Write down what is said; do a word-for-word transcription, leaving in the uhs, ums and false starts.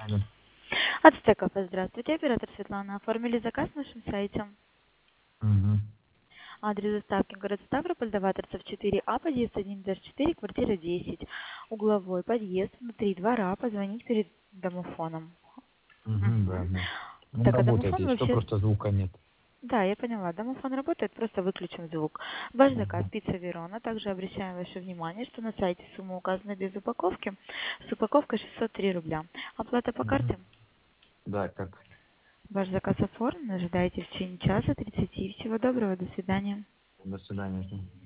Алло. Ацтеков, здравствуйте, оператор Светлана. Оформили заказ на нашем сайте. Мгм. Адрес доставки город Ставрополь, Даваторцев четыре А, подъезд один четыре, квартира десять. Угловой подъезд, внутри двора, позвонить перед домофоном. Мгм, да, Угу. да. Он Так, а работает, домофон если что, вообще... просто звука нет. Да, я поняла. Домофон работает, просто выключим звук. Ваш заказ Мгм. пицца Верона. Также обращаем ваше внимание, что на сайте сумма указана без упаковки. С упаковкой шестьсот три рубля. Оплата по Мгм. карте. Да, как? Ваш заказ оформлен. Ожидайте в течение часа тридцати. Всего доброго. До свидания. До свидания.